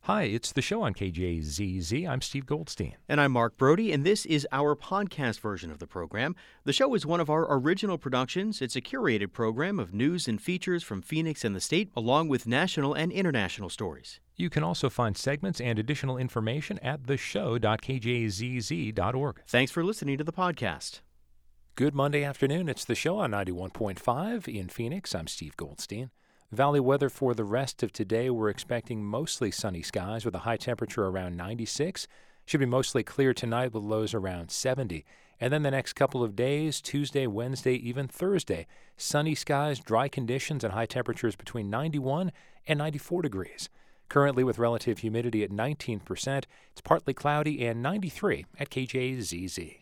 Hi, it's the show on KJZZ. I'm Steve Goldstein. And I'm Mark Brody, and this is our podcast version of the program. The show is one of our original productions. It's a curated program of news and features from Phoenix and the state, along with national and international stories. You can also find segments and additional information at theshow.kjzz.org. Thanks for listening to the podcast. Good Monday afternoon. It's the show on 91.5 in Phoenix. I'm Steve Goldstein. Valley weather for the rest of today. We're expecting mostly sunny skies with a high temperature around 96. Should be mostly clear tonight with lows around 70. And then the next couple of days, Tuesday, Wednesday, even Thursday, sunny skies, dry conditions, and high temperatures between 91 and 94 degrees. Currently with relative humidity at 19%, it's partly cloudy and 93 at KJZZ.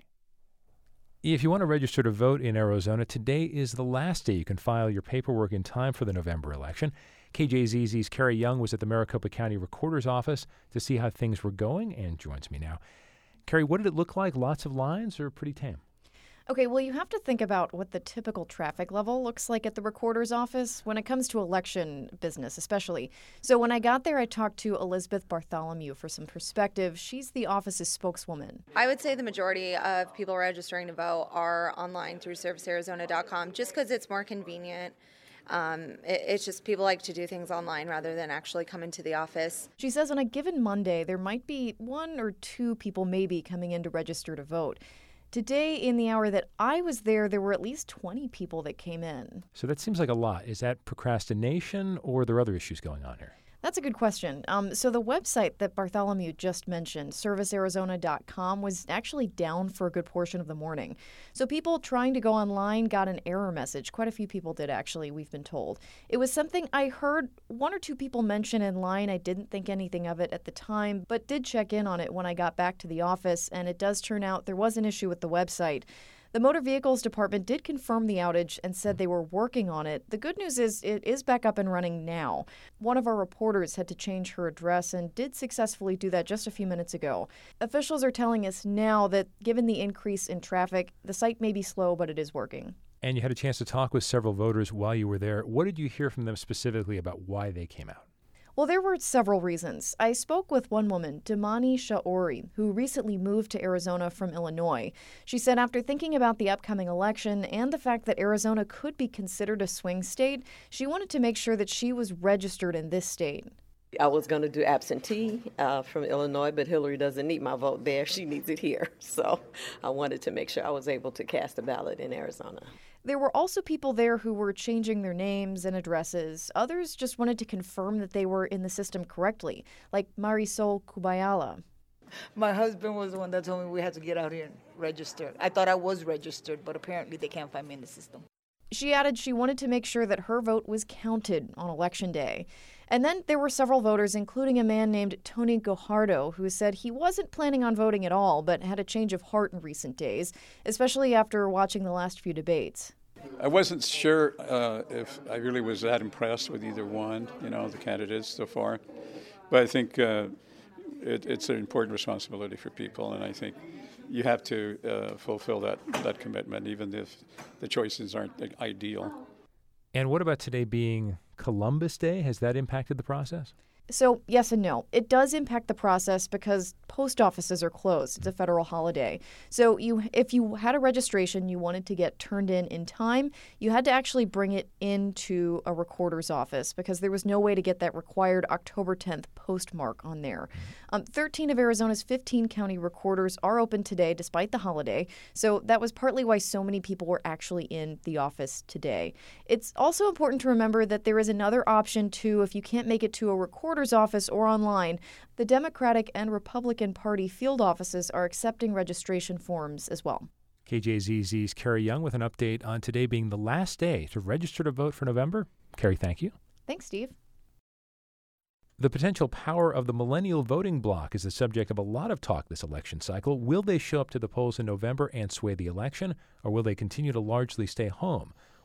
If you want to register to vote in Arizona, today is the last day you can file your paperwork in time for the November election. KJZZ's Carrie Young was at the Maricopa County Recorder's Office to see how things were going and joins me now. Carrie, what did it look like? Lots of lines or pretty tame? Okay, well, you have to think about what the typical traffic level looks like at the recorder's office when it comes to election business, especially. So when I got there, I talked to Elizabeth Bartholomew for some perspective. She's the office's spokeswoman. I would say the majority of people registering to vote are online through servicearizona.com just because it's more convenient. It's just people like to do things online rather than actually come into the office. She says on a given Monday, there might be one or two people maybe coming in to register to vote. Today, in the hour that I was there were at least 20 people that came in. So that seems like a lot. Is that procrastination or are there other issues going on here? That's a good question. So the website that Bartholomew just mentioned, servicearizona.com, was actually down for a good portion of the morning. So people trying to go online got an error message. Quite a few people did, actually, we've been told. It was something I heard one or two people mention in line. I didn't think anything of it at the time, but did check in on it when I got back to the office, and it does turn out there was an issue with the website. The Motor Vehicles Department did confirm the outage and said they were working on it. The good news is it is back up and running now. One of our reporters had to change her address and did successfully do that just a few minutes ago. Officials are telling us now that given the increase in traffic, the site may be slow, but it is working. And you had a chance to talk with several voters while you were there. What did you hear from them specifically about why they came out? Well, there were several reasons. I spoke with one woman, Damani Shaori, who recently moved to Arizona from Illinois. She said after thinking about the upcoming election and the fact that Arizona could be considered a swing state, she wanted to make sure that she was registered in this state. I was going to do absentee from Illinois, but Hillary doesn't need my vote there. She needs it here. So I wanted to make sure I was able to cast a ballot in Arizona. There were also people there who were changing their names and addresses. Others just wanted to confirm that they were in the system correctly, like Marisol Kubayala. My husband was the one that told me we had to get out here and register. I thought I was registered, but apparently they can't find me in the system. She added she wanted to make sure that her vote was counted on Election Day. And then there were several voters, including a man named Tony Guajardo, who said he wasn't planning on voting at all, but had a change of heart in recent days, especially after watching the last few debates. I wasn't sure if I really was that impressed with either one, the candidates so far. But I think it's an important responsibility for people, and I think you have to fulfill that commitment, even if the choices aren't ideal. And what about today being Columbus Day? Has that impacted the process? So, yes and no. It does impact the process because post offices are closed. It's a federal holiday. So if you had a registration you wanted to get turned in time, you had to actually bring it into a recorder's office because there was no way to get that required October 10th postmark on there. 13 of Arizona's 15 county recorders are open today despite the holiday. So that was partly why so many people were actually in the office today. It's also important to remember that there is another option, too, if you can't make it to a recorder's office or online. The Democratic and Republican Party field offices are accepting registration forms as well. KJZZ's Carrie Young with an update on today being the last day to register to vote for November. Carrie, thank you. Thanks, Steve. The potential power of the millennial voting bloc is the subject of a lot of talk this election cycle. Will they show up to the polls in November and sway the election, or will they continue to largely stay home?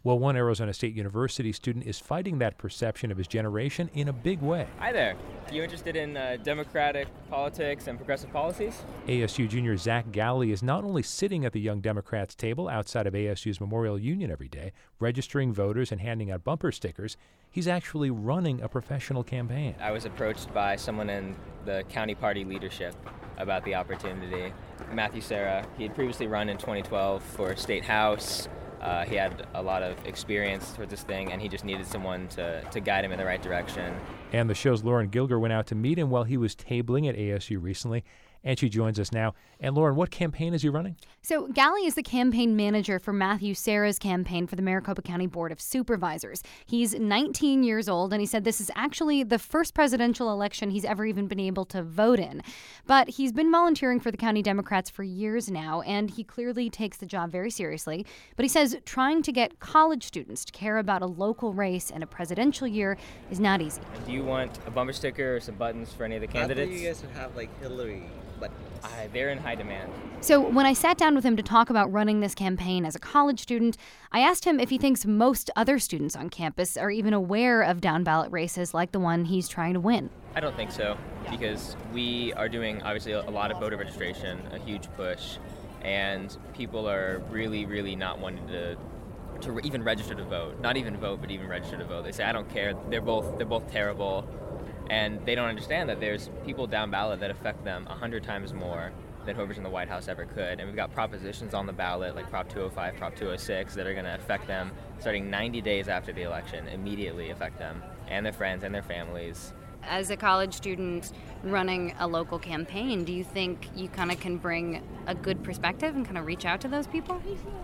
Well, one Arizona State University student is fighting that perception of his generation in a big way. Hi there. Are you interested in democratic politics and progressive policies? ASU junior Zach Galley is not only sitting at the Young Democrats table outside of ASU's Memorial Union every day, registering voters and handing out bumper stickers, he's actually running a professional campaign. I was approached by someone in the county party leadership about the opportunity. Matthew Serra, he had previously run in 2012 for State House. He had a lot of experience towards this thing, and he just needed someone to guide him in the right direction. And the show's Lauren Gilger went out to meet him while he was tabling at ASU recently, and she joins us now. And Lauren, what campaign is he running? So Galley is the campaign manager for Matthew Serra's campaign for the Maricopa County Board of Supervisors. He's 19 years old, and he said this is actually the first presidential election he's ever even been able to vote in. But he's been volunteering for the county Democrats for years now, and he clearly takes the job very seriously. But he says trying to get college students to care about a local race in a presidential year is not easy. Do you want a bumper sticker or some buttons for any of the candidates? I thought you guys would have like Hillary buttons. They're in high demand. So when I sat down with him to talk about running this campaign as a college student, I asked him if he thinks most other students on campus are even aware of down-ballot races like the one he's trying to win. I don't think so, because we are doing, obviously, a lot of voter registration, a huge push, and people are really, really not wanting to even register to vote. Not even vote, but even register to vote. They say, I don't care, they're both terrible. And they don't understand that there's people down ballot that affect them 100 times more than whoever's in the White House ever could. And we've got propositions on the ballot like Prop 205, Prop 206 that are going to affect them starting 90 days after the election, immediately affect them and their friends and their families. As a college student running a local campaign, do you think you kind of can bring a good perspective and kind of reach out to those people?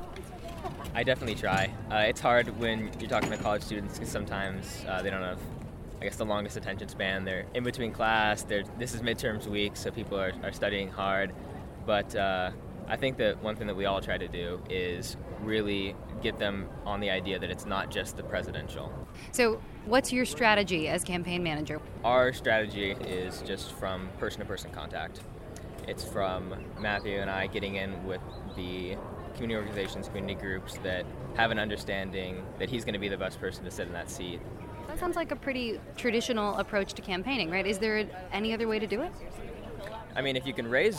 I definitely try. It's hard when you're talking to college students because sometimes they don't have, I guess, the longest attention span. They're in between class. This is midterms week, so people are studying hard. But I think that one thing that we all try to do is really get them on the idea that it's not just the presidential. So what's your strategy as campaign manager? Our strategy is just from person-to-person contact. It's from Matthew and I getting in with the community organizations, community groups that have an understanding that he's going to be the best person to sit in that seat. That sounds like a pretty traditional approach to campaigning, right? Is there any other way to do it? I mean, if you can raise,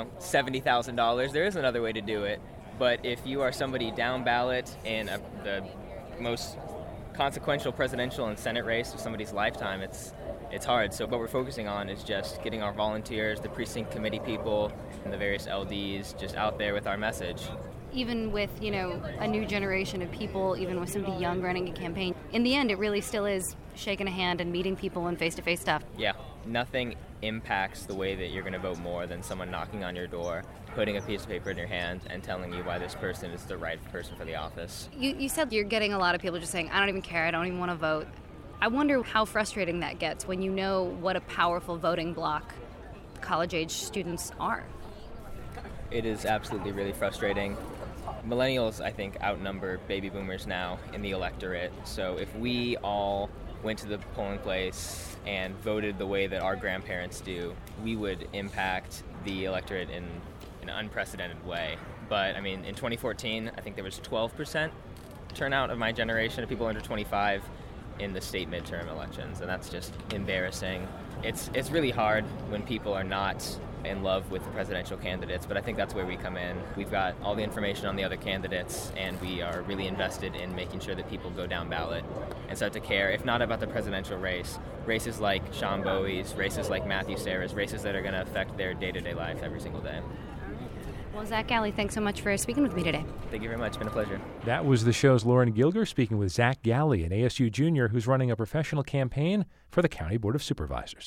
$70,000, there is another way to do it. But if you are somebody down ballot in the most consequential presidential and Senate race of somebody's lifetime, it's hard. So what we're focusing on is just getting our volunteers, the precinct committee people, and the various LDs just out there with our message. Even with, a new generation of people, even with somebody young running a campaign, in the end, it really still is shaking a hand and meeting people and face-to-face stuff. Yeah, nothing impacts the way that you're going to vote more than someone knocking on your door, putting a piece of paper in your hand, and telling you why this person is the right person for the office. You said you're getting a lot of people just saying, I don't even care, I don't even want to vote. I wonder how frustrating that gets when you know what a powerful voting bloc college-age students are. It is absolutely really frustrating. Millennials, I think, outnumber baby boomers now in the electorate. So if we all went to the polling place and voted the way that our grandparents do, we would impact the electorate in an unprecedented way. But, in 2014, I think there was 12% turnout of my generation of people under 25 in the state midterm elections, and that's just embarrassing. It's really hard when people are not in love with the presidential candidates, but I think that's where we come in. We've got all the information on the other candidates, and we are really invested in making sure that people go down ballot and start to care, if not about the presidential race, races like Sean Bowie's, races like Matthew Serra's, races that are going to affect their day-to-day life every single day. Well, Zach Galley, thanks so much for speaking with me today. Thank you very much. It's been a pleasure. That was the show's Lauren Gilger speaking with Zach Galley, an ASU junior who's running a professional campaign for the County Board of Supervisors.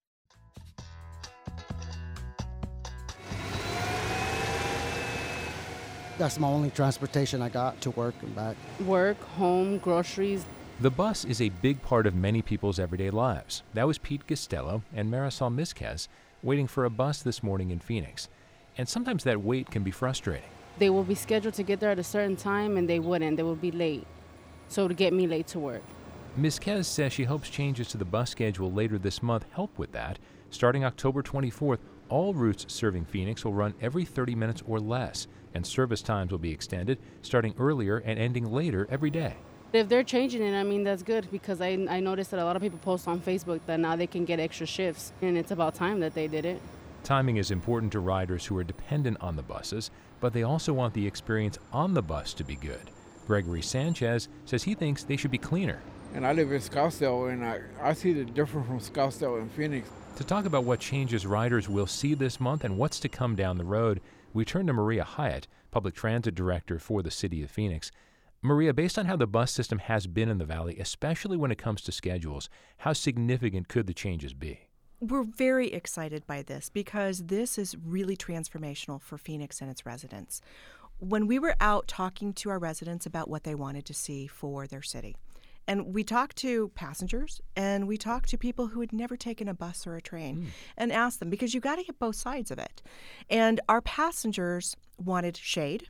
That's my only transportation I got to work and back. Work, home, groceries. The bus is a big part of many people's everyday lives. That was Pete Costello and Marisol Mizquez waiting for a bus this morning in Phoenix. And sometimes that wait can be frustrating. They will be scheduled to get there at a certain time, and they wouldn't. They would be late. So to get me late to work. Mizquez says she hopes changes to the bus schedule later this month help with that. Starting October 24th, all routes serving Phoenix will run every 30 minutes or less, and service times will be extended, starting earlier and ending later every day. If they're changing it, I mean, that's good because I noticed that a lot of people post on Facebook that now they can get extra shifts, and it's about time that they did it. Timing is important to riders who are dependent on the buses, but they also want the experience on the bus to be good. Gregory Sanchez says he thinks they should be cleaner. And I live in Scottsdale, and I see the difference from Scottsdale and Phoenix. To talk about what changes riders will see this month and what's to come down the road, we turn to Maria Hyatt, Public Transit Director for the City of Phoenix. Maria, based on how the bus system has been in the Valley, especially when it comes to schedules, how significant could the changes be? We're very excited by this because this is really transformational for Phoenix and its residents. When we were out talking to our residents about what they wanted to see for their city, and we talked to passengers and we talked to people who had never taken a bus or a train and asked them, because you got to get both sides of it. And our passengers wanted shade.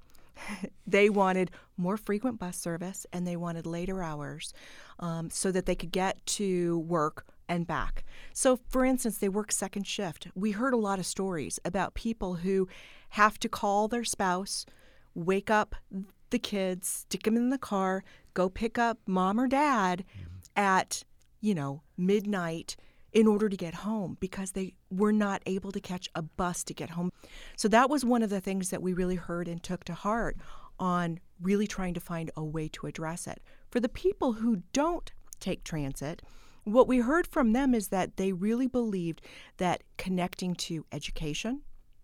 They wanted more frequent bus service, and they wanted later hours so that they could get to work and back. So, for instance, they work second shift. We heard a lot of stories about people who have to call their spouse, wake up the kids, stick them in the car, go pick up mom or dad at, midnight in order to get home because they were not able to catch a bus to get home. So that was one of the things that we really heard and took to heart on really trying to find a way to address it. For the people who don't take transit, what we heard from them is that they really believed that connecting to education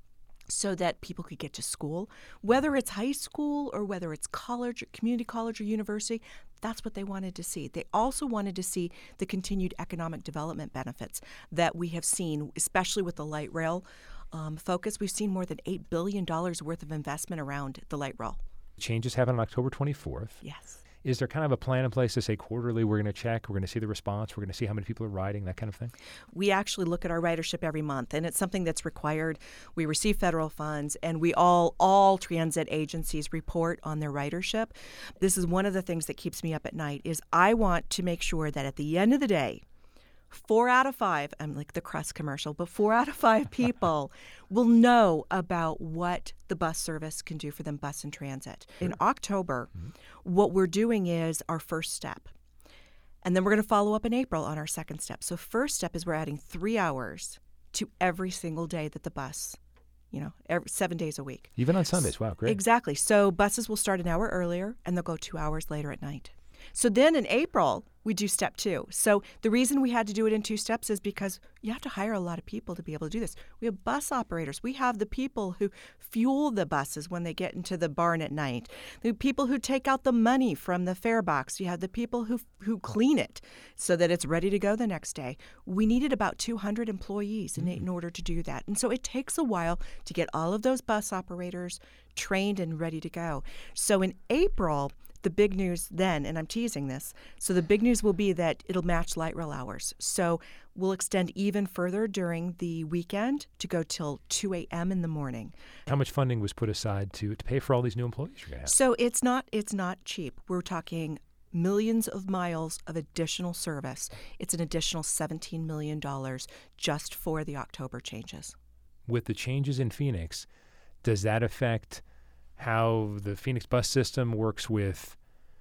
so that people could get to school, whether it's high school or whether it's college, or community college or university, that's what they wanted to see. They also wanted to see the continued economic development benefits that we have seen, especially with the light rail focus. We've seen more than $8 billion worth of investment around the light rail. Changes happen on October 24th. Yes. Is there kind of a plan in place to say quarterly we're going to check, we're going to see the response, we're going to see how many people are riding, that kind of thing? We actually look at our ridership every month, and it's something that's required. We receive federal funds, and we all transit agencies report on their ridership. This is one of the things that keeps me up at night is I want to make sure that at the end of the day, 4 out of 5, I'm like the Crust commercial, but 4 out of 5 people will know about what the bus service can do for them, bus and transit. Sure. In October, what we're doing is our first step. And then we're going to follow up in April on our second step. So first step is we're adding 3 hours to every single day that the bus, 7 days a week. Even on Sundays. Wow, great. Exactly. So buses will start an hour earlier and they'll go 2 hours later at night. So then in April, we do step 2. So the reason we had to do it in 2 steps is because you have to hire a lot of people to be able to do this. We have bus operators. We have the people who fuel the buses when they get into the barn at night. The people who take out the money from the fare box. You have the people who clean it so that it's ready to go the next day. We needed about 200 employees in order to do that. And so it takes a while to get all of those bus operators trained and ready to go. So in April, the big news then, and I'm teasing this, so the big news will be that it'll match light rail hours. So we'll extend even further during the weekend to go till 2 a.m. in the morning. How much funding was put aside to pay for all these new employees you're going to have? So it's not cheap. We're talking millions of miles of additional service. It's an additional $17 million just for the October changes. With the changes in Phoenix, does that affect how the Phoenix bus system works with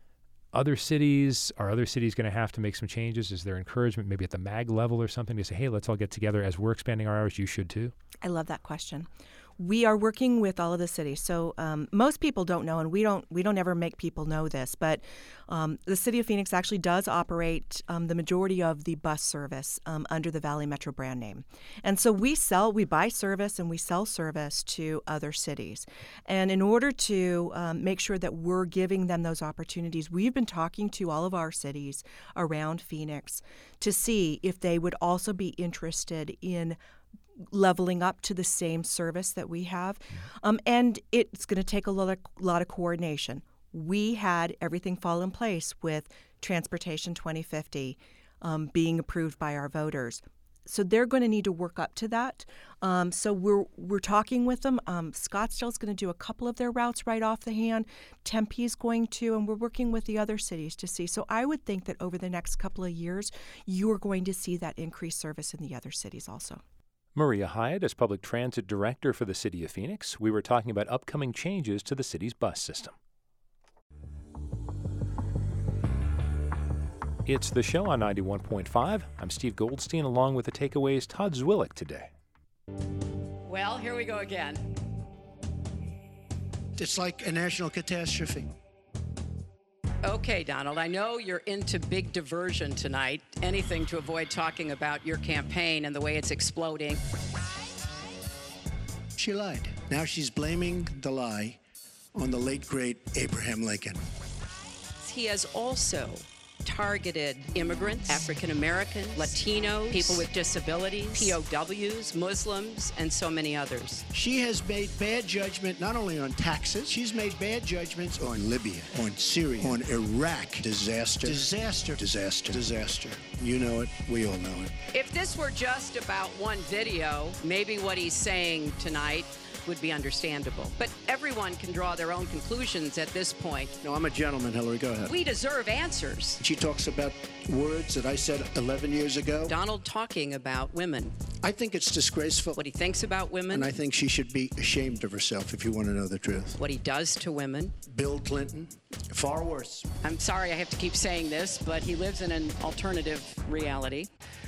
other cities? Are other cities going to have to make some changes? Is there encouragement maybe at the MAG level or something to say, hey, let's all get together as we're expanding our hours, you should too? I love that question. We are working with all of the cities. So most people don't know, and we don't ever make people know this, but the City of Phoenix actually does operate the majority of the bus service under the Valley Metro brand name. And so we buy service and we sell service to other cities. And in order to make sure that we're giving them those opportunities, we've been talking to all of our cities around Phoenix to see if they would also be interested in leveling up to the same service that we have. And it's going to take a lot of coordination. We had everything fall in place with Transportation 2050 being approved by our voters. So they're going to need to work up to that. So we're talking with them. Scottsdale's going to do a couple of their routes right off the hand. Tempe's going to, and we're working with the other cities to see. So I would think that over the next couple of years, you're going to see that increased service in the other cities also. Maria Hyatt is Public Transit Director for the City of Phoenix. We were talking about upcoming changes to the city's bus system. It's the show on 91.5. I'm Steve Goldstein, along with the Takeaways' Todd Zwillick today. Well, here we go again. It's like a national catastrophe. Okay, Donald, I know you're into big diversion tonight. Anything to avoid talking about your campaign and the way it's exploding. She lied. Now she's blaming the lie on the late, great Abraham Lincoln. He has also targeted immigrants, African Americans, Latinos, people with disabilities, POWs, Muslims, and so many others. She has made bad judgment not only on taxes, she's made bad judgments on Libya, on Syria, on Iraq. Disaster. Disaster. Disaster. Disaster. You know it. We all know it. If this were just about one video, maybe what he's saying tonight would be understandable. But everyone can draw their own conclusions at this point. No, I'm a gentleman, Hillary. Go ahead. We deserve answers. She talks about words that I said 11 years ago. Donald talking about women. I think it's disgraceful. What he thinks about women. And I think she should be ashamed of herself, if you want to know the truth. What he does to women. Bill Clinton, far worse. I'm sorry I have to keep saying this, but he lives in an alternative reality.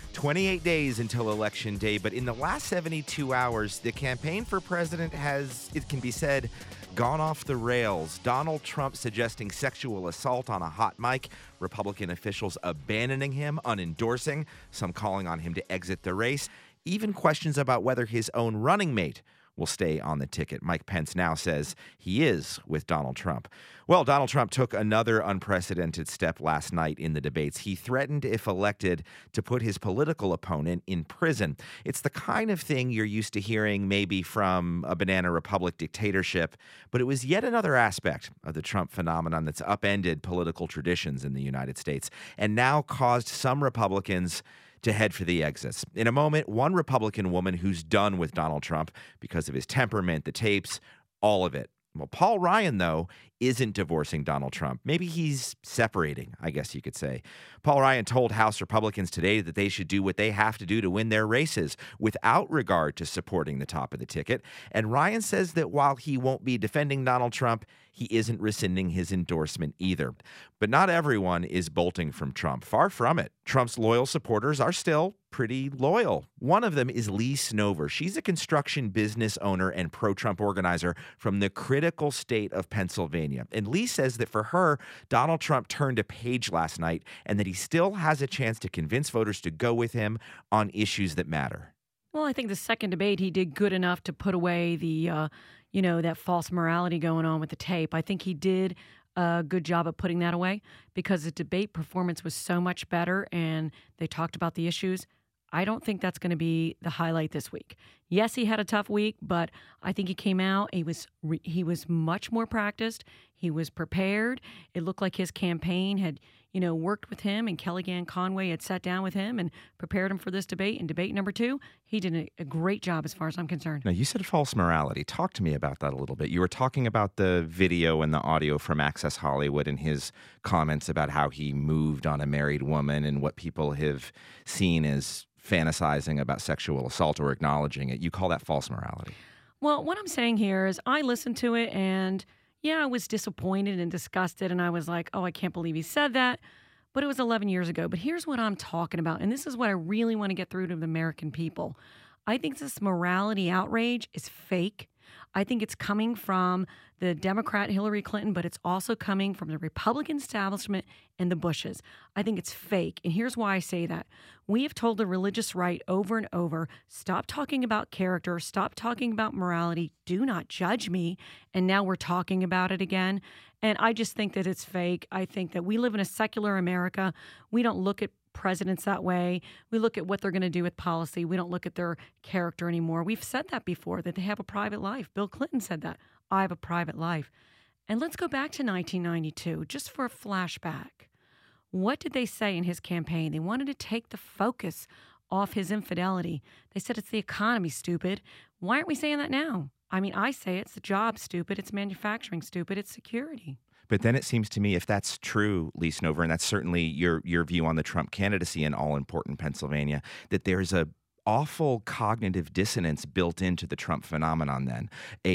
28 days until Election Day, but in the last 72 hours, the campaign for president has, it can be said, gone off the rails. Donald Trump suggesting sexual assault on a hot mic, Republican officials abandoning him, unendorsing, some calling on him to exit the race, even questions about whether his own running mate will stay on the ticket. Mike Pence now says he is with Donald Trump. Well, Donald Trump took another unprecedented step last night in the debates. He threatened, if elected, to put his political opponent in prison. It's the kind of thing you're used to hearing maybe from a Banana Republic dictatorship, but it was yet another aspect of the Trump phenomenon that's upended political traditions in the United States and now caused some Republicans to head for the exits. In a moment, one Republican woman who's done with Donald Trump because of his temperament, the tapes, all of it. Well, Paul Ryan, though, isn't divorcing Donald Trump. Maybe he's separating, I guess you could say. Paul Ryan told House Republicans today that they should do what they have to do to win their races without regard to supporting the top of the ticket. And Ryan says that while he won't be defending Donald Trump, he isn't rescinding his endorsement either. But not everyone is bolting from Trump. Far from it. Trump's loyal supporters are still pretty loyal. One of them is Lee Snover. She's a construction business owner and pro-Trump organizer from the critical state of Pennsylvania. And Lee says that for her, Donald Trump turned a page last night and that he still has a chance to convince voters to go with him on issues that matter. Well, I think the second debate, he did good enough to put away the, that false morality going on with the tape. I think he did a good job of putting that away because the debate performance was so much better and they talked about the issues. I don't think that's going to be the highlight this week. Yes, he had a tough week, but I think he came out. He was much more practiced. He was prepared. It looked like his campaign had, worked with him, and Kellyanne Conway had sat down with him and prepared him for this debate. And debate number 2, he did a great job as far as I'm concerned. Now, you said false morality. Talk to me about that a little bit. You were talking about the video and the audio from Access Hollywood and his comments about how he moved on a married woman and what people have seen as fantasizing about sexual assault or acknowledging it. You call that false morality. Well, what I'm saying here is I listened to it and, I was disappointed and disgusted. And I was like, oh, I can't believe he said that. But it was 11 years ago. But here's what I'm talking about. And this is what I really want to get through to the American people. I think this morality outrage is fake. I think it's coming from the Democrat Hillary Clinton, but it's also coming from the Republican establishment and the Bushes. I think it's fake. And here's why I say that. We have told the religious right over and over, stop talking about character, stop talking about morality, do not judge me. And now we're talking about it again. And I just think that it's fake. I think that we live in a secular America. We don't look at presidents that way. We look at what they're going to do with policy. We don't look at their character anymore. We've said that before, that they have a private life. Bill Clinton said that. I have a private life. And let's go back to 1992, just for a flashback. What did they say in his campaign? They wanted to take the focus off his infidelity. They said it's the economy, stupid. Why aren't we saying that now? I mean, I say it's the job, stupid. It's manufacturing, stupid. It's security. But then it seems to me, if that's true, Lee Snover, and that's certainly your view on the Trump candidacy in all-important Pennsylvania, that there's a awful cognitive dissonance built into the Trump phenomenon then. A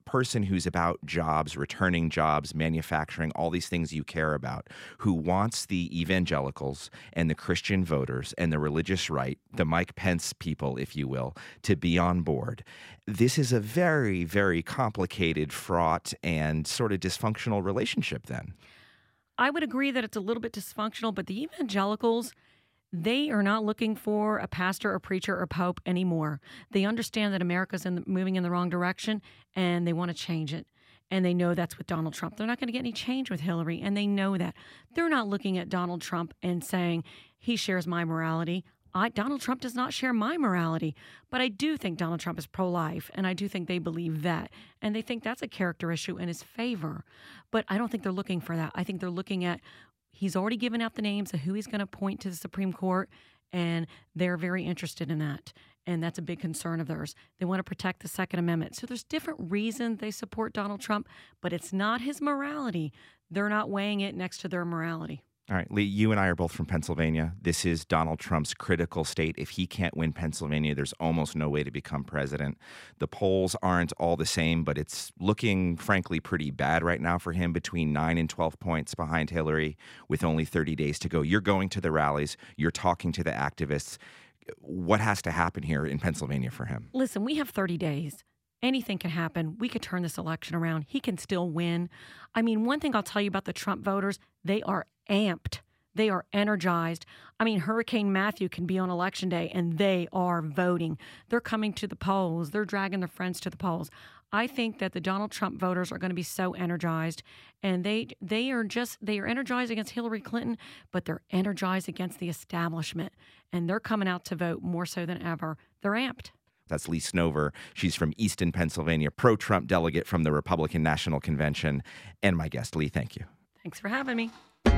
person who's about jobs, returning jobs, manufacturing, all these things you care about, who wants the evangelicals and the Christian voters and the religious right, the Mike Pence people, if you will, to be on board. This is a very, very complicated, fraught, and sort of dysfunctional relationship then. I would agree that it's a little bit dysfunctional, but the evangelicals, they are not looking for a pastor or preacher or pope anymore. They understand that America's moving in the wrong direction, and they want to change it. And they know that's with Donald Trump. They're not going to get any change with Hillary, and they know that. They're not looking at Donald Trump and saying, he shares my morality. Donald Trump does not share my morality, but I do think Donald Trump is pro-life, and I do think they believe that, and they think that's a character issue in his favor. But I don't think they're looking for that. I think they're looking at, he's already given out the names of who he's going to appoint to the Supreme Court, and they're very interested in that, and that's a big concern of theirs. They want to protect the Second Amendment. So there's different reasons they support Donald Trump, but it's not his morality. They're not weighing it next to their morality. All right, Lee, you and I are both from Pennsylvania. This is Donald Trump's critical state. If he can't win Pennsylvania, there's almost no way to become president. The polls aren't all the same, but it's looking, frankly, pretty bad right now for him, between 9 and 12 points behind Hillary with only 30 days to go. You're going to the rallies. You're talking to the activists. What has to happen here in Pennsylvania for him? Listen, we have 30 days. Anything can happen. We could turn this election around. He can still win. I mean, one thing I'll tell you about the Trump voters, they are amped. They are energized. I mean, Hurricane Matthew can be on Election Day, and they are voting. They're coming to the polls. They're dragging their friends to the polls. I think that the Donald Trump voters are going to be so energized, and they are energized against Hillary Clinton, but they're energized against the establishment, and they're coming out to vote more so than ever. They're amped. That's Lee Snover. She's from Easton, Pennsylvania, pro-Trump delegate from the Republican National Convention. And my guest, Lee, thank you. Thanks for having me.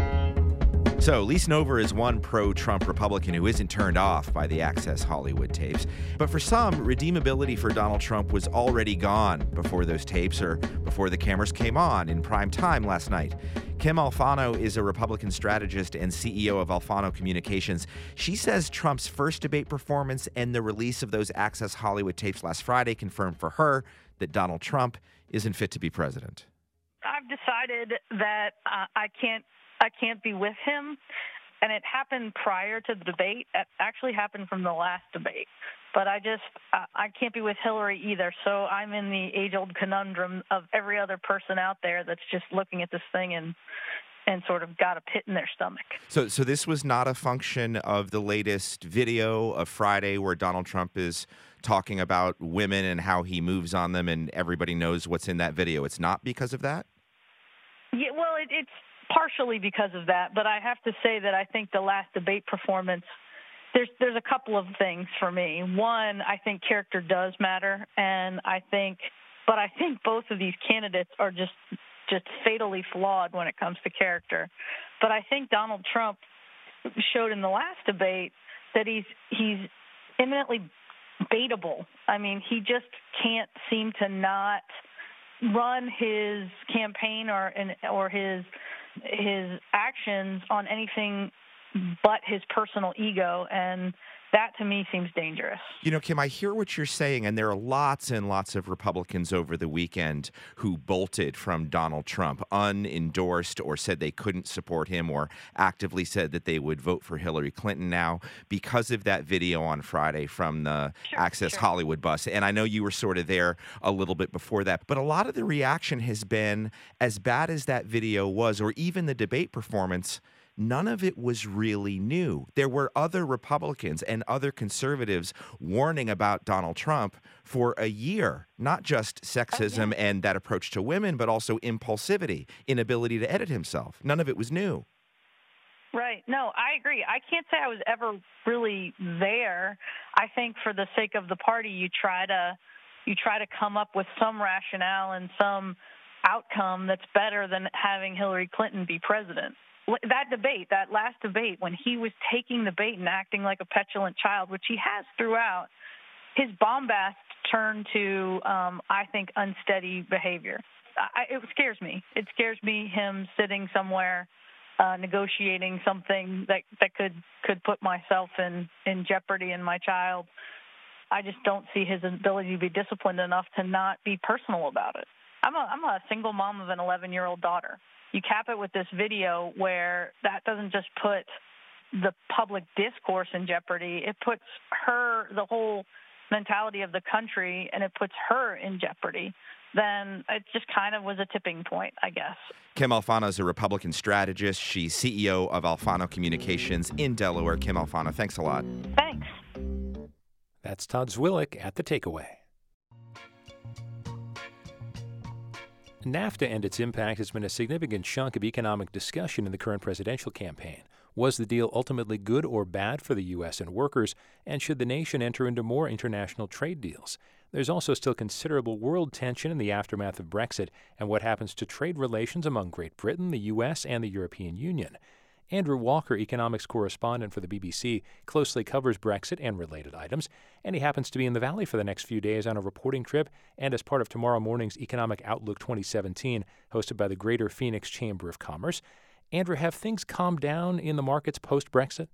So, Lee Snover is one pro-Trump Republican who isn't turned off by the Access Hollywood tapes. But for some, redeemability for Donald Trump was already gone before those tapes or before the cameras came on in prime time last night. Kim Alfano is a Republican strategist and CEO of Alfano Communications. She says Trump's first debate performance and the release of those Access Hollywood tapes last Friday confirmed for her that Donald Trump isn't fit to be president. I've decided that I can't be with him, and it happened prior to the debate. It actually happened from the last debate, but I can't be with Hillary either. So I'm in the age-old conundrum of every other person out there that's just looking at this thing and sort of got a pit in their stomach. So this was not a function of the latest video of Friday where Donald Trump is talking about women and how he moves on them, and everybody knows what's in that video. It's not because of that? Yeah, well, it's partially because of that, but I have to say that I think the last debate performance, there's a couple of things for me. One, I think character does matter, and I think both of these candidates are just fatally flawed when it comes to character. But I think Donald Trump showed in the last debate that he's eminently baitable. I mean, he just can't seem to not run his campaign or his actions on anything but his personal ego, and that to me seems dangerous. You know, Kim, I hear what you're saying, and there are lots and lots of Republicans over the weekend who bolted from Donald Trump, unendorsed or said they couldn't support him or actively said that they would vote for Hillary Clinton now because of that video on Friday from the Access Hollywood bus. And I know you were sort of there a little bit before that, but a lot of the reaction has been, as bad as that video was, or even the debate performance, none of it was really new. There were other Republicans and other conservatives warning about Donald Trump for a year, not just sexism and that approach to women, but also impulsivity, inability to edit himself. None of it was new. Right. No, I agree. I can't say I was ever really there. I think for the sake of the party, you try to come up with some rationale and some outcome that's better than having Hillary Clinton be president. That last debate, when he was taking the bait and acting like a petulant child, which he has throughout, his bombast turned to, I think, unsteady behavior. It scares me. It scares me, him sitting somewhere negotiating something that could put myself in jeopardy and my child. I just don't see his ability to be disciplined enough to not be personal about it. I'm a single mom of an 11-year-old daughter. You cap it with this video where that doesn't just put the public discourse in jeopardy. It puts her, the whole mentality of the country, and it puts her in jeopardy. Then it just kind of was a tipping point, I guess. Kim Alfano is a Republican strategist. She's CEO of Alfano Communications in Delaware. Kim Alfano, thanks a lot. Thanks. That's Todd Zwillich at The Takeaway. NAFTA and its impact has been a significant chunk of economic discussion in the current presidential campaign. Was the deal ultimately good or bad for the U.S. and workers, and should the nation enter into more international trade deals? There's also still considerable world tension in the aftermath of Brexit and what happens to trade relations among Great Britain, the U.S., and the European Union. Andrew Walker, economics correspondent for the BBC, closely covers Brexit and related items, and he happens to be in the Valley for the next few days on a reporting trip and as part of tomorrow morning's Economic Outlook 2017, hosted by the Greater Phoenix Chamber of Commerce. Andrew, have things calmed down in the markets post-Brexit?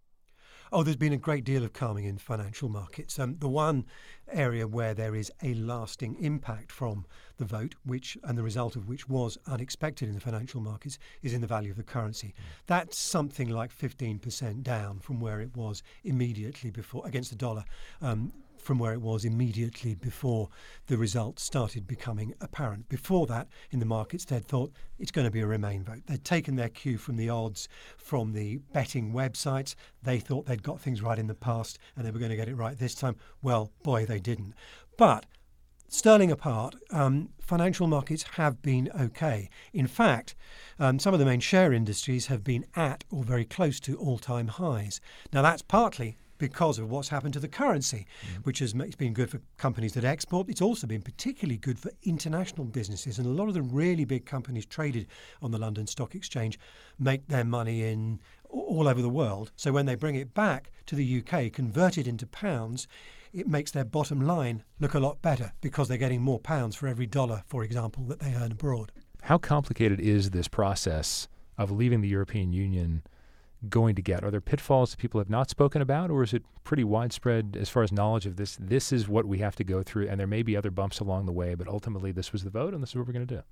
Oh, there's been a great deal of calming in financial markets. The one area where there is a lasting impact from the vote, and the result of which was unexpected in the financial markets, is in the value of the currency. That's something like 15% down from where it was immediately before, against the dollar, from where it was immediately before the results started becoming apparent. Before that, in the markets, they'd thought it's going to be a Remain vote. They'd taken their cue from the odds from the betting websites. They thought they'd got things right in the past and they were going to get it right this time. Well, boy, they didn't. But sterling apart, financial markets have been okay. In fact, some of the main share industries have been at or very close to all-time highs. Now, that's partly because of what's happened to the currency, which has been good for companies that export. It's also been particularly good for international businesses. And a lot of the really big companies traded on the London Stock Exchange make their money in all over the world. So when they bring it back to the UK, convert it into pounds, it makes their bottom line look a lot better because they're getting more pounds for every dollar, for example, that they earn abroad. How complicated is this process of leaving the European Union going to get? Are there pitfalls that people have not spoken about, or is it pretty widespread as far as knowledge of this? This is what we have to go through, and there may be other bumps along the way, but ultimately this was the vote, and this is what we're going to do.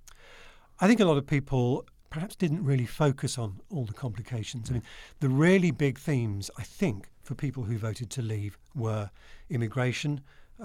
I think a lot of people perhaps didn't really focus on all the complications. I mean, the really big themes, I think, for people who voted to leave were immigration,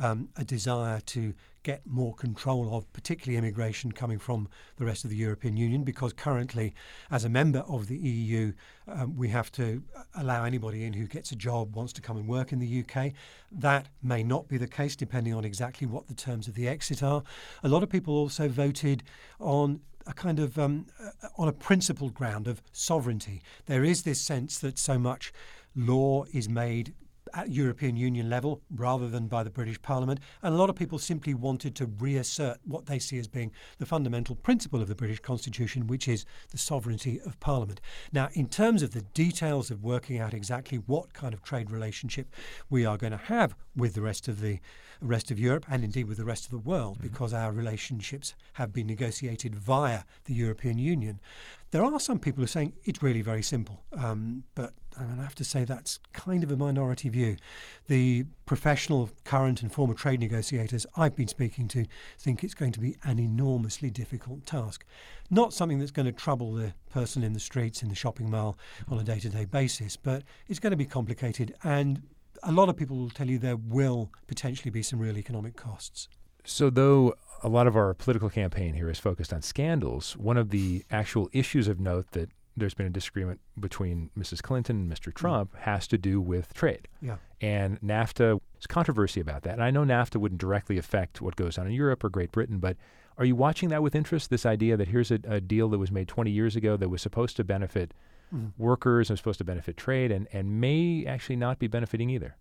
a desire to get more control of particularly immigration coming from the rest of the European Union, because currently, as a member of the EU, we have to allow anybody in who gets a job, wants to come and work in the UK. That may not be the case, depending on exactly what the terms of the exit are. A lot of people also voted on a kind of on a principled ground of sovereignty. There is this sense that so much law is made at European Union level rather than by the British Parliament, and a lot of people simply wanted to reassert what they see as being the fundamental principle of the British Constitution, which is the sovereignty of Parliament. Now, in terms of the details of working out exactly what kind of trade relationship we are going to have with the rest of Europe, and indeed with the rest of the world, because our relationships have been negotiated via the European Union, there are some people who are saying it's really very simple, but I have to say that's kind of a minority view. The professional, current and former trade negotiators I've been speaking to think it's going to be an enormously difficult task. Not something that's going to trouble the person in the streets, in the shopping mall on a day-to-day basis, but it's going to be complicated, and a lot of people will tell you there will potentially be some real economic costs. So though a lot of our political campaign here is focused on scandals, one of the actual issues of note that there's been a disagreement between Mrs. Clinton and Mr. Trump has to do with trade. Yeah. And NAFTA, there's controversy about that. And I know NAFTA wouldn't directly affect what goes on in Europe or Great Britain, but are you watching that with interest, this idea that here's a deal that was made 20 years ago that was supposed to benefit workers and was supposed to benefit trade and may actually not be benefiting either?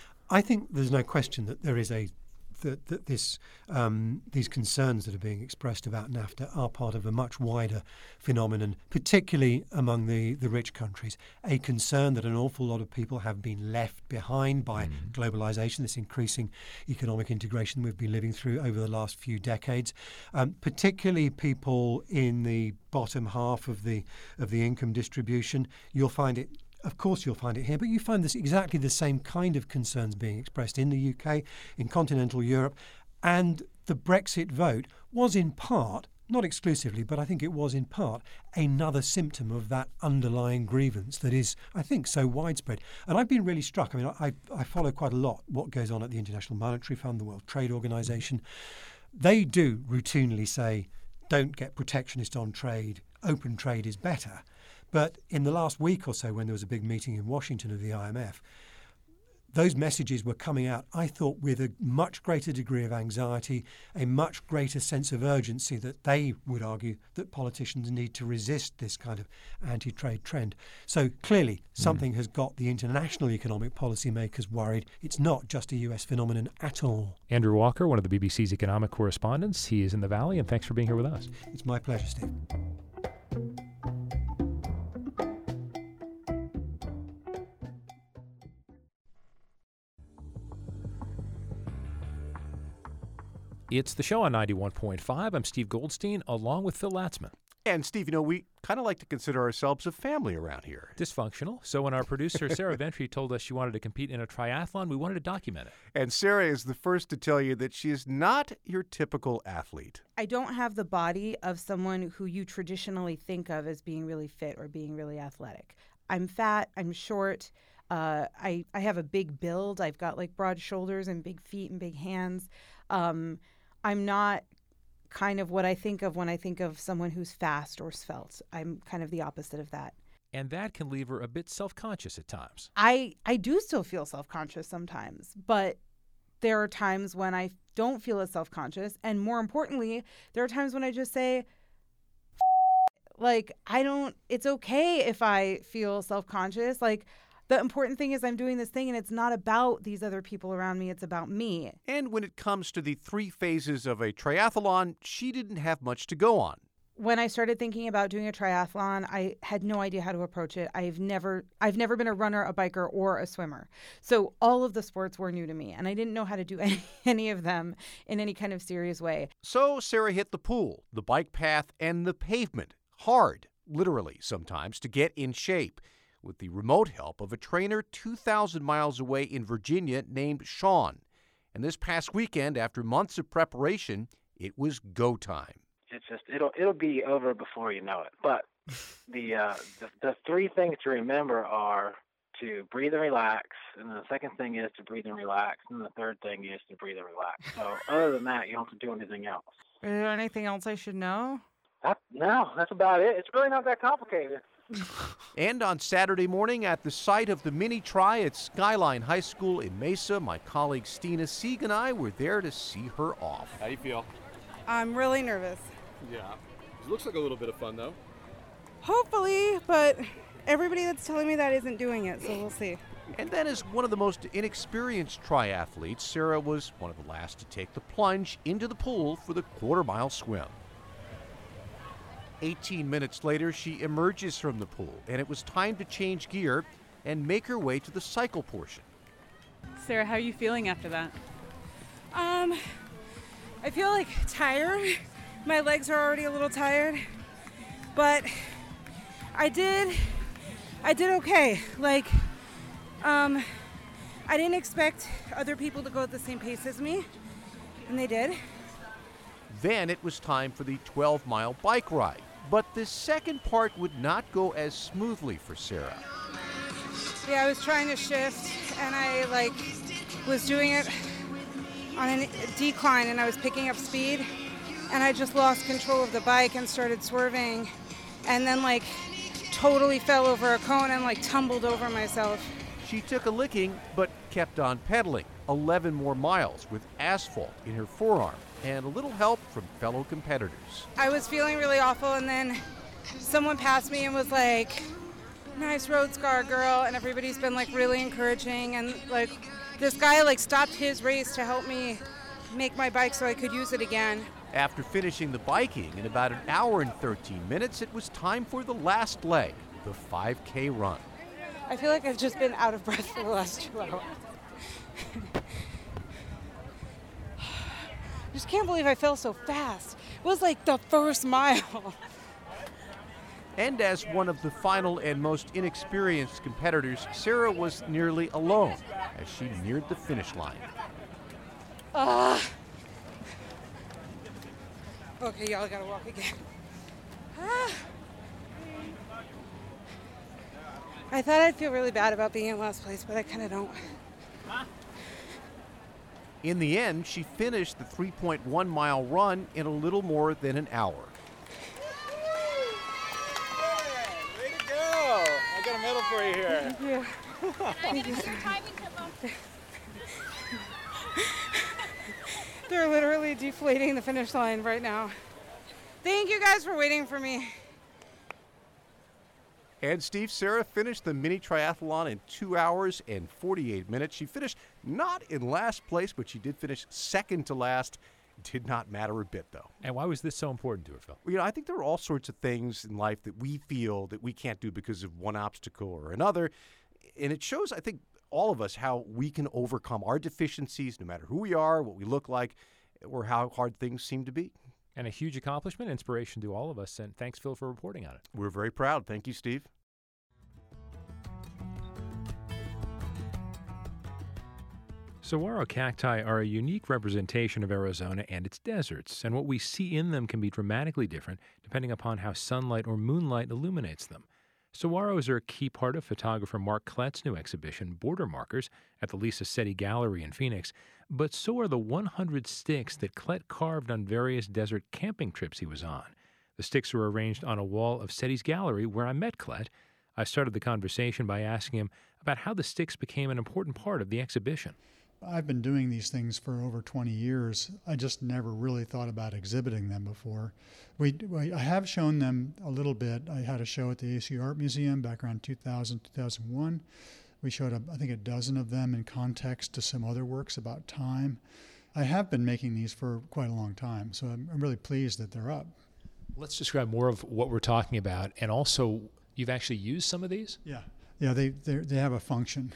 I think there's no question that there is these concerns that are being expressed about NAFTA are part of a much wider phenomenon, particularly among the rich countries. A concern that an awful lot of people have been left behind by globalization, this increasing economic integration we've been living through over the last few decades, particularly people in the bottom half of the income distribution. You'll find it Of course you'll find it here, but you find this exactly the same kind of concerns being expressed in the UK, in continental Europe, and the Brexit vote was in part, not exclusively, but I think it was in part, another symptom of that underlying grievance that is, I think, so widespread. And I've been really struck. I mean, I follow quite a lot what goes on at the International Monetary Fund, the World Trade Organization. They do routinely say, don't get protectionist on trade, open trade is better. But in the last week or so, when there was a big meeting in Washington of the IMF, those messages were coming out, I thought, with a much greater degree of anxiety, a much greater sense of urgency that they would argue that politicians need to resist this kind of anti-trade trend. So clearly something has got the international economic policymakers worried. It's not just a US phenomenon at all. Andrew Walker, one of the BBC's economic correspondents. He is in the Valley, and thanks for being here with us. It's my pleasure, Steve. It's the show on 91.5. I'm Steve Goldstein, along with Phil Latzman. And Steve, we kind of like to consider ourselves a family around here. Dysfunctional. So when our producer, Sarah Ventry, told us she wanted to compete in a triathlon, we wanted to document it. And Sarah is the first to tell you that she is not your typical athlete. I don't have the body of someone who you traditionally think of as being really fit or being really athletic. I'm fat, I'm short, I have a big build. I've got like broad shoulders and big feet and big hands. I'm not kind of what I think of when I think of someone who's fast or svelte. I'm kind of the opposite of that. And that can leave her a bit self-conscious at times. I do still feel self-conscious sometimes, but there are times when I don't feel as self-conscious. And more importantly, there are times when I just say, like, it's okay if I feel self-conscious. Like, the important thing is I'm doing this thing, and it's not about these other people around me. It's about me. And when it comes to the 3 phases of a triathlon, she didn't have much to go on. When I started thinking about doing a triathlon, I had no idea how to approach it. I've never been a runner, a biker, or a swimmer. So all of the sports were new to me, and I didn't know how to do any of them in any kind of serious way. So Sarah hit the pool, the bike path, and the pavement hard, literally sometimes, to get in shape, with the remote help of a trainer 2,000 miles away in Virginia named Sean. And this past weekend, after months of preparation, it was go time. It's just it'll be over before you know it. But the 3 things to remember are to breathe and relax, and the second thing is to breathe and relax, and the third thing is to breathe and relax. So other than that, you don't have to do anything else. Is there anything else I should know? No, that's about it. It's really not that complicated. And on Saturday morning at the site of the mini-tri at Skyline High School in Mesa, my colleague Stina Sieg and I were there to see her off. How do you feel? I'm really nervous. Yeah. It looks like a little bit of fun, though. Hopefully, but everybody that's telling me that isn't doing it, so we'll see. And then as one of the most inexperienced triathletes, Sarah was one of the last to take the plunge into the pool for the quarter-mile swim. 18 minutes later, she emerges from the pool, and it was time to change gear and make her way to the cycle portion. Sarah, how are you feeling after that? I feel like tired. My legs are already a little tired, but I did okay. Like, I didn't expect other people to go at the same pace as me, and they did. Then it was time for the 12-mile bike ride. But the second part would not go as smoothly for Sarah. Yeah, I was trying to shift, and I was doing it on a decline, and I was picking up speed, and I just lost control of the bike and started swerving, and then totally fell over a cone and tumbled over myself. She took a licking, but kept on pedaling 11 more miles with asphalt in her forearm and a little help from fellow competitors. I was feeling really awful, and then someone passed me and was like, "Nice road scar, girl," and everybody's been really encouraging, and this guy stopped his race to help me make my bike so I could use it again. After finishing the biking in about an hour and 13 minutes, it was time for the last leg, the 5K run. I feel like I've just been out of breath for the last 2 hours. I just can't believe I fell so fast. It was the first mile. And as one of the final and most inexperienced competitors, Sarah was nearly alone as she neared the finish line. Okay, y'all gotta walk again. I thought I'd feel really bad about being in last place, but I kind of don't. In the end, she finished the 3.1-mile run in a little more than an hour. Way to go! I got a medal for you here. Thank you. Thank you so much. They're literally deflating the finish line right now. Thank you guys for waiting for me. And Steve, Sarah finished the mini triathlon in 2 hours and 48 minutes. She finished not in last place, but she did finish second to last. Did not matter a bit, though. And why was this so important to her, Phil? Well, I think there are all sorts of things in life that we feel that we can't do because of one obstacle or another. And it shows, I think, all of us how we can overcome our deficiencies, no matter who we are, what we look like, or how hard things seem to be. And a huge accomplishment, inspiration to all of us. And thanks, Phil, for reporting on it. We're very proud. Thank you, Steve. Saguaro cacti are a unique representation of Arizona and its deserts, and what we see in them can be dramatically different depending upon how sunlight or moonlight illuminates them. Saguaros are a key part of photographer Mark Klett's new exhibition, Border Markers, at the Lisa Setti Gallery in Phoenix, but so are the 100 sticks that Klett carved on various desert camping trips he was on. The sticks are arranged on a wall of Setti's gallery where I met Klett. I started the conversation by asking him about how the sticks became an important part of the exhibition. I've been doing these things for over 20 years. I just never really thought about exhibiting them before. I have shown them a little bit. I had a show at the ACU Art Museum back around 2000, 2001. We showed, I think, a dozen of them in context to some other works about time. I have been making these for quite a long time, so I'm really pleased that they're up. Let's describe more of what we're talking about, and also you've actually used some of these? Yeah, they have a function.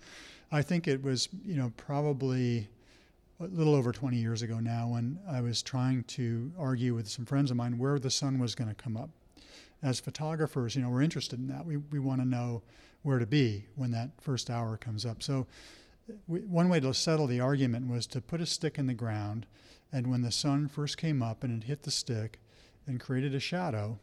I think it was, probably a little over 20 years ago now when I was trying to argue with some friends of mine where the sun was going to come up. As photographers, we're interested in that. We want to know where to be when that first hour comes up. So one way to settle the argument was to put a stick in the ground, and when the sun first came up and it hit the stick and created a shadow,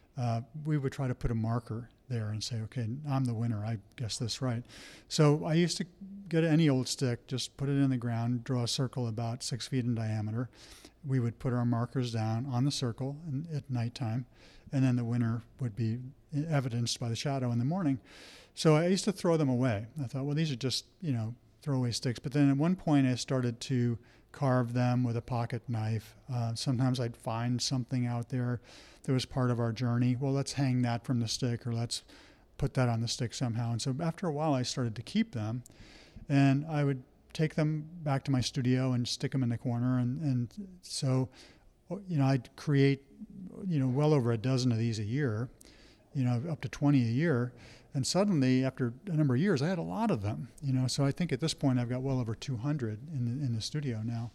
we would try to put a marker there and say, okay, I'm the winner. I guess that's right. So I used to get any old stick, just put it in the ground, draw a circle about 6 feet in diameter. We would put our markers down on the circle at nighttime, and then the winner would be evidenced by the shadow in the morning. So I used to throw them away. I thought, well, these are just, throwaway sticks. But then at one point I started to carve them with a pocket knife. Sometimes I'd find something out there that was part of our journey. Well, let's hang that from the stick, or let's put that on the stick somehow. And so after a while, I started to keep them, and I would take them back to my studio and stick them in the corner. And so, I'd create, well over a dozen of these a year, up to 20 a year. And suddenly, after a number of years, I had a lot of them, So I think at this point, I've got well over 200 in the studio now.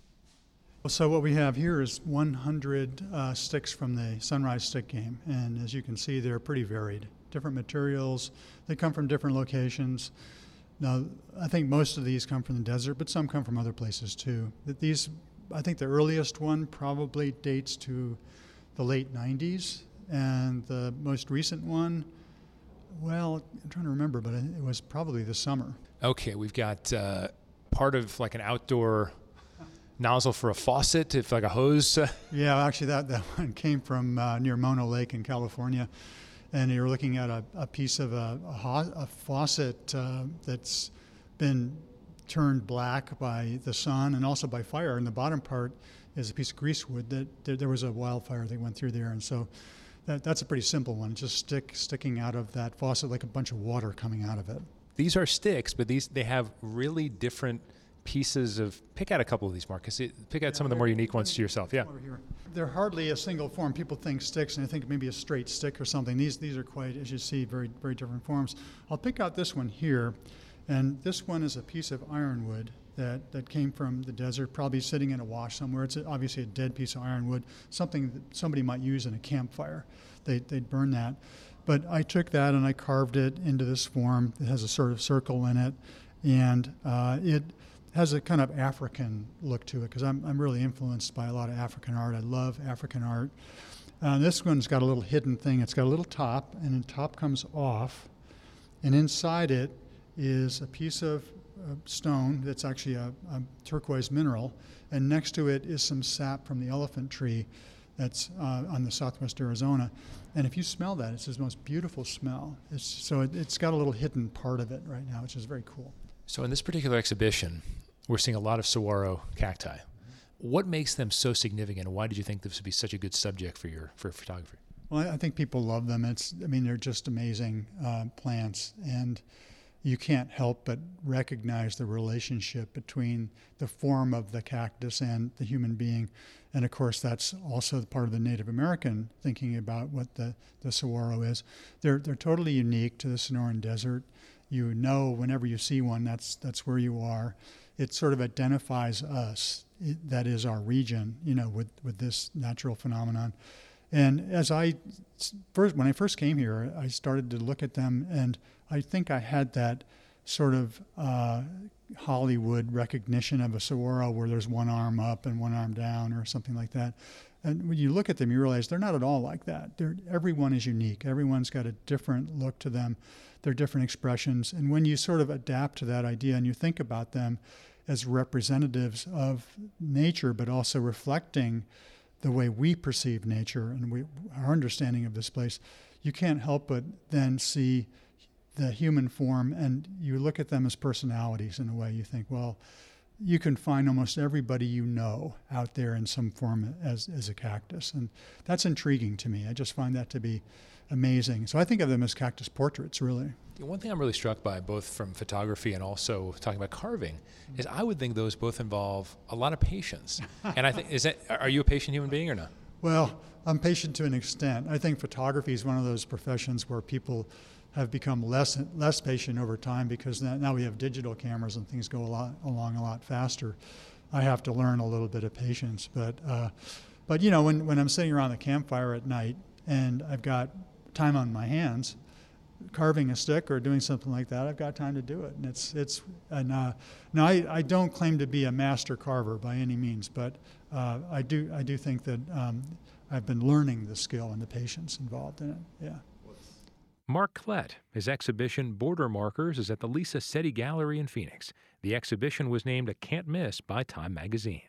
So what we have here is 100 sticks from the Sunrise Stick Game. And as you can see, they're pretty varied. Different materials. They come from different locations. Now, I think most of these come from the desert, but some come from other places too. I think the earliest one probably dates to the late 90s. And the most recent one, well, I'm trying to remember, but it was probably this summer. Okay, we've got part of like an outdoor nozzle for a faucet, if like a hose. Yeah, actually that one came from near Mono Lake in California. And you're looking at a piece of a faucet that's been turned black by the sun and also by fire. And the bottom part is a piece of greasewood that there was a wildfire that went through there. And so that's a pretty simple one, just sticking out of that faucet like a bunch of water coming out of it. These are sticks, but they have really different pieces of. Pick out a couple of these, Marcus. Pick out some of the more unique ones to yourself. Yeah. They're hardly a single form. People think sticks, and I think maybe a straight stick or something. These are quite, as you see, very, very different forms. I'll pick out this one here, and this one is a piece of ironwood that came from the desert, probably sitting in a wash somewhere. It's obviously a dead piece of ironwood, something that somebody might use in a campfire. They'd burn that. But I took that and I carved it into this form. It has a sort of circle in it, and it has a kind of African look to it because I'm really influenced by a lot of African art. I love African art. This one's got a little hidden thing. It's got a little top, and the top comes off, and inside it is a piece of stone that's actually a turquoise mineral, and next to it is some sap from the elephant tree that's on the southwest Arizona. And if you smell that, it's the most beautiful smell. It's got a little hidden part of it right now, which is very cool. So in this particular exhibition, we're seeing a lot of saguaro cacti. What makes them so significant, and why did you think this would be such a good subject for photography? Well, I think people love them. They're just amazing plants, and you can't help but recognize the relationship between the form of the cactus and the human being. And of course, that's also part of the Native American thinking about what the saguaro is. They're totally unique to the Sonoran Desert. You know, whenever you see one, that's where you are. It sort of identifies us, that is our region, with this natural phenomenon. And when I first came here, I started to look at them, and I think I had that sort of Hollywood recognition of a saguaro where there's one arm up and one arm down or something like that. And when you look at them, you realize they're not at all like that. Everyone is unique. Everyone's got a different look to them. They're different expressions. And when you sort of adapt to that idea and you think about them as representatives of nature, but also reflecting the way we perceive nature and our understanding of this place, you can't help but then see the human form, and you look at them as personalities in a way. You think, well, you can find almost everybody you know out there in some form as a cactus, and that's intriguing to me. I just find that to be amazing. So I think of them as cactus portraits, really. One thing I'm really struck by, both from photography and also talking about carving, is I would think those both involve a lot of patience. And I think, are you a patient human being or not? Well, I'm patient to an extent. I think photography is one of those professions where people have become less patient over time because now we have digital cameras and things go along a lot faster. I have to learn a little bit of patience, but when I'm sitting around the campfire at night and I've got time on my hands, carving a stick or doing something like that, I've got time to do it. And now I don't claim to be a master carver by any means, but I do think that I've been learning the skill and the patience involved in it. Yeah. Mark Klett. His exhibition, Border Markers, is at the Lisa Setti Gallery in Phoenix. The exhibition was named a can't miss by Time magazine.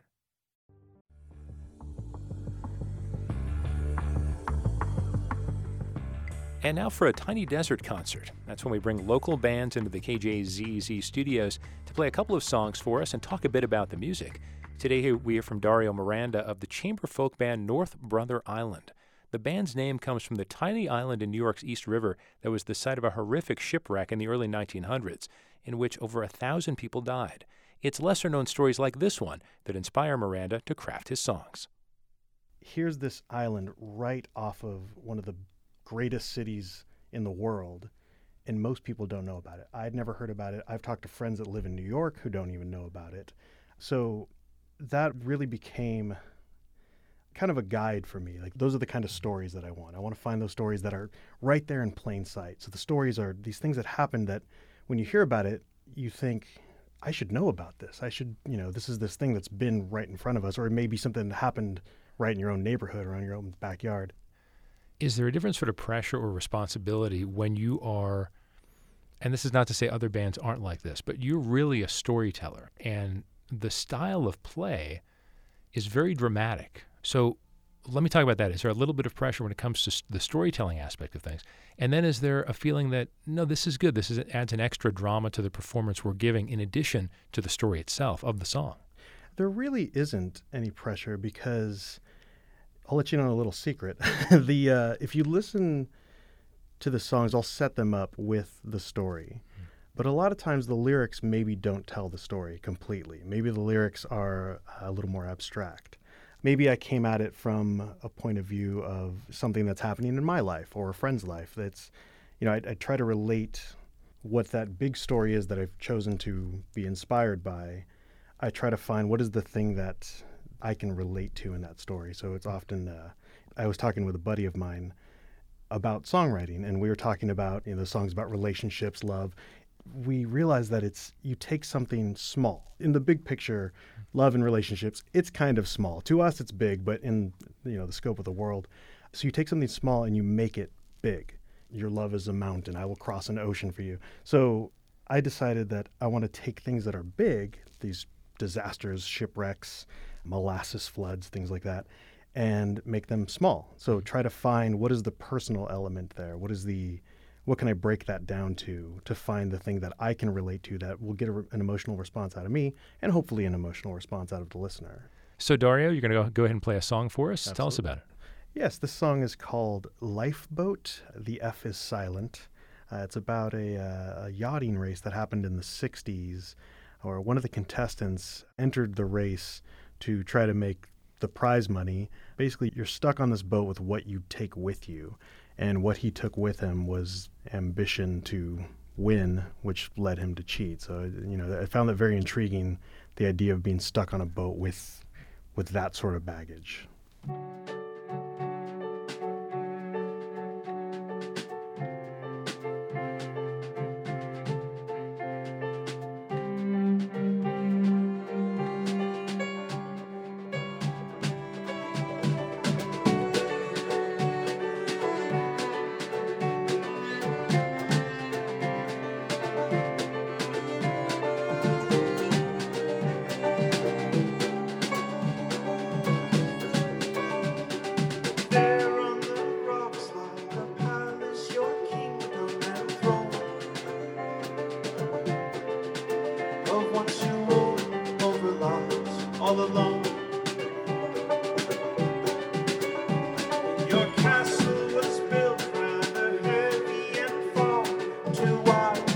And now for a Tiny Desert concert. That's when we bring local bands into the KJZZ studios to play a couple of songs for us and talk a bit about the music. Today we hear from Dario Miranda of the chamber folk band North Brother Island. The band's name comes from the tiny island in New York's East River that was the site of a horrific shipwreck in the early 1900s, in which over 1,000 people died. It's lesser-known stories like this one that inspire Miranda to craft his songs. Here's this island right off of one of the greatest cities in the world, and most people don't know about it. I'd never heard about it. I've talked to friends that live in New York who don't even know about it. So that really became kind of a guide for me. Like, those are the kind of stories that I want. I want to find those stories that are right there in plain sight. So the stories are these things that happen that when you hear about it, you think, I should know about this. I should, this is this thing that's been right in front of us, or it may be something that happened right in your own neighborhood or in your own backyard. Is there a different sort of pressure or responsibility when you are, and this is not to say other bands aren't like this, but you're really a storyteller, and the style of play is very dramatic. So let me talk about that. Is there a little bit of pressure when it comes to the storytelling aspect of things? And then is there a feeling that, no, this is good, adds an extra drama to the performance we're giving in addition to the story itself of the song? There really isn't any pressure because I'll let you know a little secret. If you listen to the songs, I'll set them up with the story. But a lot of times the lyrics maybe don't tell the story completely. Maybe the lyrics are a little more abstract. Maybe I came at it from a point of view of something that's happening in my life or a friend's life. That's, I try to relate what that big story is that I've chosen to be inspired by. I try to find what is the thing that I can relate to in that story. So it's often, I was talking with a buddy of mine, about songwriting, and we were talking about the songs about relationships, love. We realized that you take something small. In the big picture, love and relationships, it's kind of small. To us, it's big, but in the scope of the world. So you take something small and you make it big. Your love is a mountain. I will cross an ocean for you. So I decided that I want to take things that are big, these disasters, shipwrecks, molasses floods, things like that, and make them small. So try to find what is the personal element there. What can I break that down to find the thing that I can relate to that will get an emotional response out of me and hopefully an emotional response out of the listener. So Dario, you're going to go ahead and play a song for us. Absolutely. Tell us about it. Yes, this song is called Lifeboat. The F is silent. It's about a yachting race that happened in the 60s, where one of the contestants entered the race to try to make the prize money. Basically, you're stuck on this boat with what you take with you. And what he took with him was ambition to win, which led him to cheat. So, I found that very intriguing, the idea of being stuck on a boat with that sort of baggage. All alone. Your castle was built rather heavy and far too wide.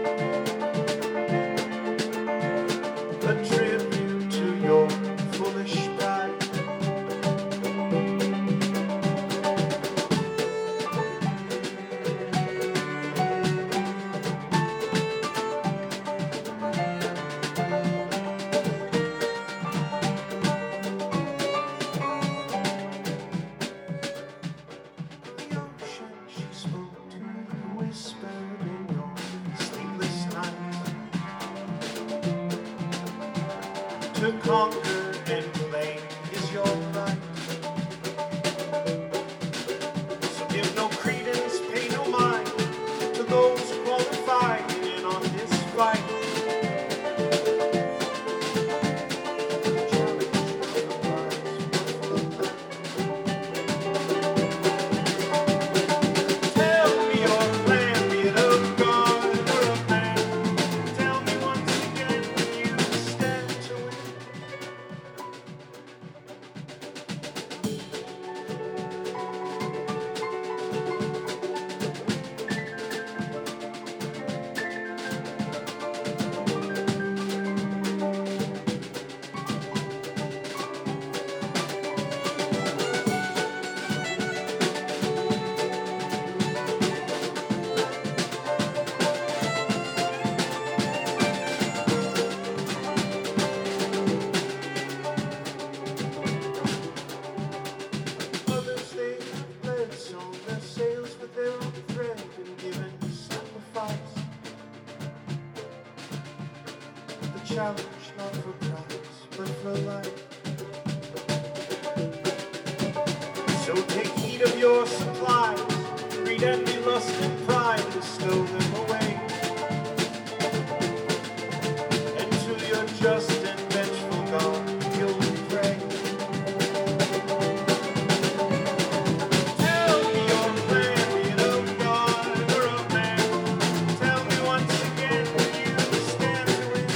A tribute to your foolish pride. To conquer and claim is your right. So give no credence, pay no mind to those qualified in on this fight. Tell me your plan, be it of God or of man. Tell me once again when you stand to win. Others they have led on their sails with their own thread and given sacrifice. The challenge not for prize, but for life. So take heed of your supplies, greed, envy, lust, and pride, and stow them away. And to your just and vengeful God you'll pray. Tell me your plan, be it of God or of man. Tell me once again when you stand to win.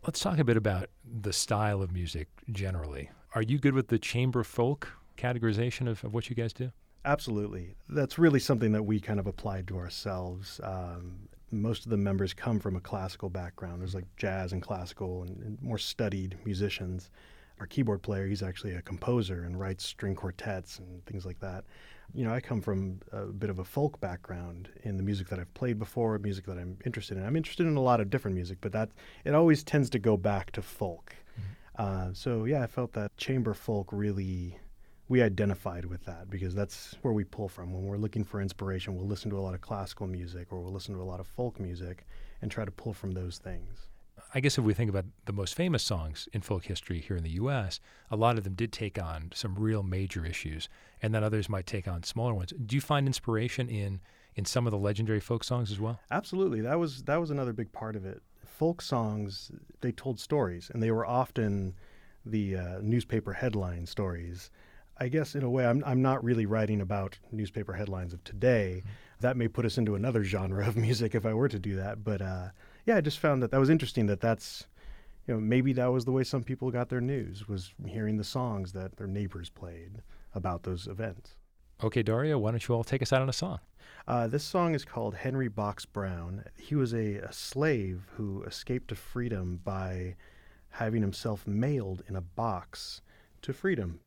Let's talk a bit about the style of music generally. Are you good with the chamber folk categorization of what you guys do? Absolutely. That's really something that we kind of applied to ourselves. Most of the members come from a classical background. There's like jazz and classical and more studied musicians. Our keyboard player, he's actually a composer and writes string quartets and things like that. You know, I come from a bit of a folk background in the music that I've played before, music that I'm interested in. I'm interested in a lot of different music, but it always tends to go back to folk. So yeah, I felt that chamber folk really, we identified with that because that's where we pull from. When we're looking for inspiration, we'll listen to a lot of classical music or we'll listen to a lot of folk music and try to pull from those things. I guess if we think about the most famous songs in folk history here in the U.S., a lot of them did take on some real major issues, and then others might take on smaller ones. Do you find inspiration in some of the legendary folk songs as well? Absolutely. That was another big part of it. Folk songs, they told stories, and they were often the newspaper headline stories. I guess in a way, I'm not really writing about newspaper headlines of today. That may put us into another genre of music if I were to do that. But yeah, I just found that was interesting that's, maybe that was the way some people got their news, was hearing the songs that their neighbors played about those events. Okay, Dario, why don't you all take us out on a song? This song is called Henry Box Brown. He was a slave who escaped to freedom by having himself mailed in a box to freedom.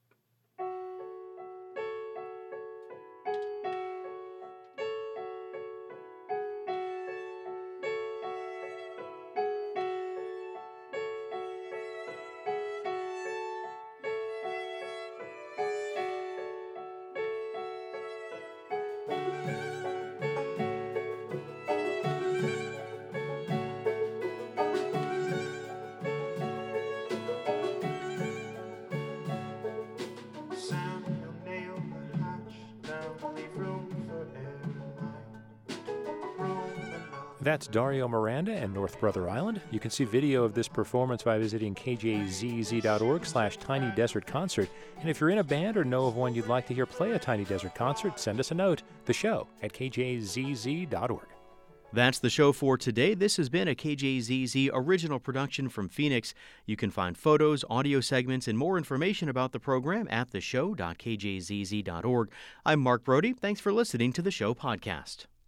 That's Dario Miranda and North Brother Island. You can see video of this performance by visiting kjzz.org/Tiny Desert Concert. And if you're in a band or know of one you'd like to hear play a Tiny Desert Concert, send us a note, the show at kjzz.org. That's the show for today. This has been a KJZZ original production from Phoenix. You can find photos, audio segments, and more information about the program at theshow.kjzz.org. I'm Mark Brody. Thanks for listening to the show podcast.